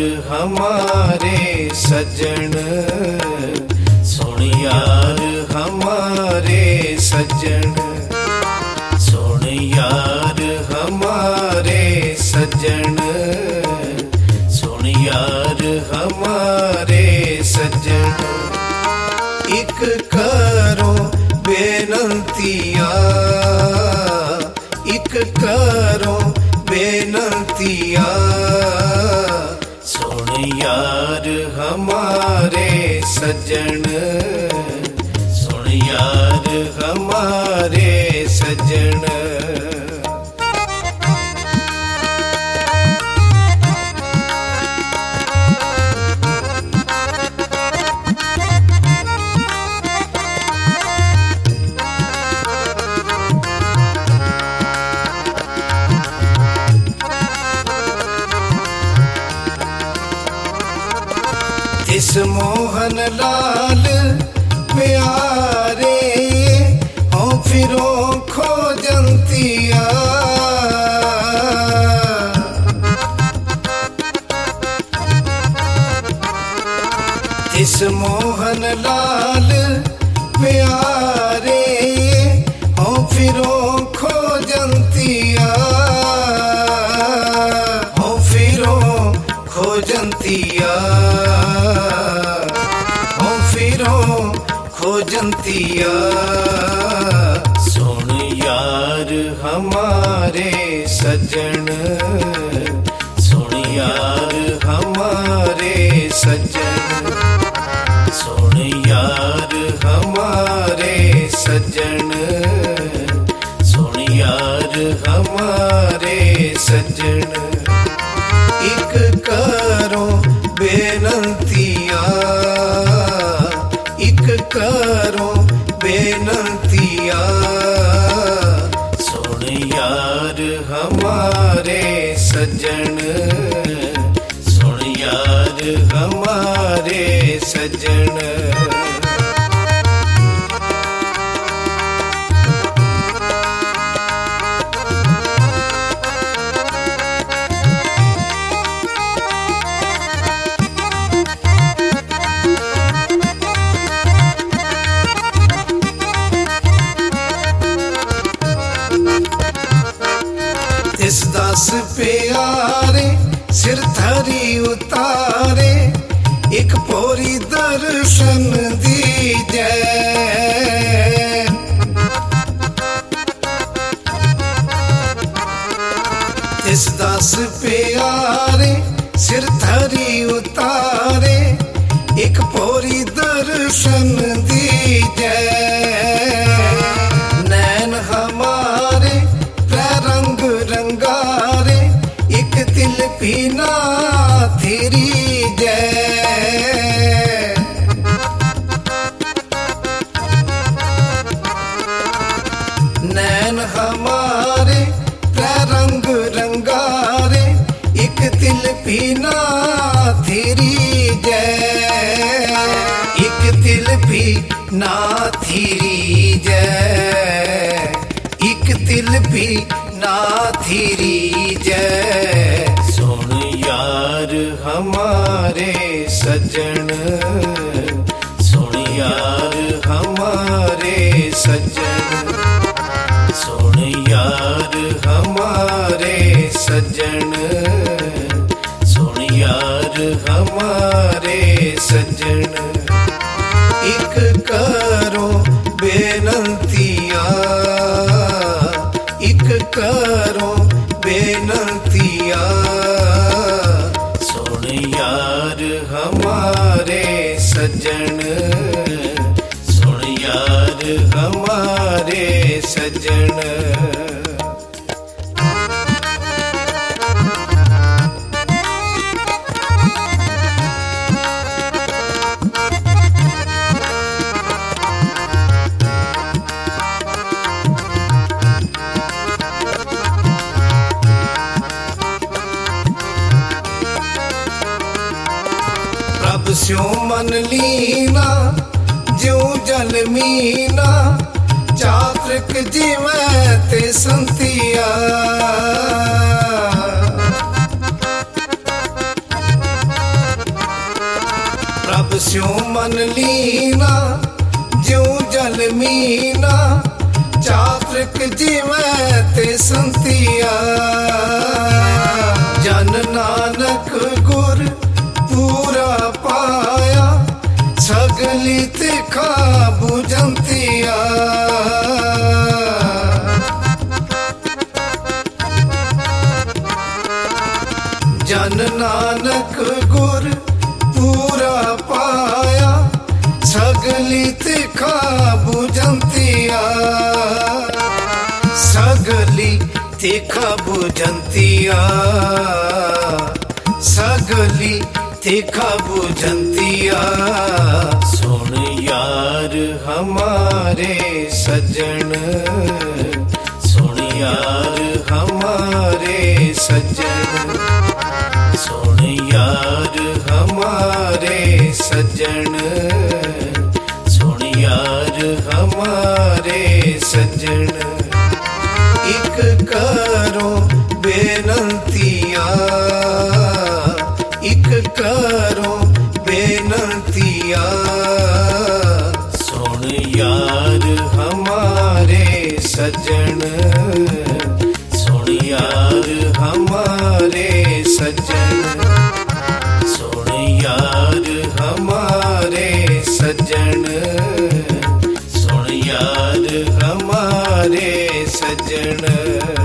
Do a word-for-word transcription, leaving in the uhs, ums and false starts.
हमारे सज्जन, सुन यार हमारे सज्जन, सुन यार हमारे सज्जन, सुन यार हमारे सज्जन। एक करो बेनंतिया, एक करो बेनंतिया, सुन यार हमारे सज्जन, सुन यार हमारे सज्जन। इस मोहन लाल प्यारे हो फिरो खोजंतिया, इस मोहन लाल प्यारे हो फिरो खोजंतिया, हो फिरो खोजंतिया, हो फिरो खोजंतिया। सुन यार हमारे सज्जन, सुन यार हमारे सज्जन, सुन यार हमारे सज्जन, सुन यार हमारे सज्जन। एक करो बेनंतिया, एक करो बेनंतिया, सुन यार हमारे सज्जन, सुन यार हमारे सज्जन। इस दास प्यारे सिर धरी उतारे, एक पोरी दर्शन दीजै। इस दास प्यारे सिर धरी उतारे, एक पोरी दर्शन दीजै। नैन हमारे रंग रंगारे, एक दिल पीना तेरी जय। नैन हमारे रंग रंगारे, एक दिल पीना तेरी जय, एक दिल पीना तेरी जय, एक दिल भी ना थीरी जय। सुन यार हमारे सज्जन, सुन यार हमारे सज्जन, सुन यार हमारे सज्जन, सुन यार हमारे सज्जन। एक करो बेनंतिया, एक करो बेनंतिया, सुन यार हमारे सज्जन, सुन यार हमारे सज्जन। स्यो मन लीना ज्यों जल मीना, चातृक जीवै ते संतिया। मन लीना ज्यों जल मीना चातृक जिवै ते संतिया जन नानक गुर पूरा पाया सगली तिखा बुझंतिया जन नानक गुर पूरा पाया सगली तिखा बुझंतिया सगली तिखा बुझंतिया सगली तिखा बुझंतिया सुन यार हमारे सजन सुन यार हमारे सजन सुन यार हमारे सजन सुन यार हमारे सजन एक करो बेनंतिया एक करो बेनंतिया सुन यार हमारे सजन सुन यार हमारे सजन सुन यार हमारे सजन सुन यार हमारे सजन।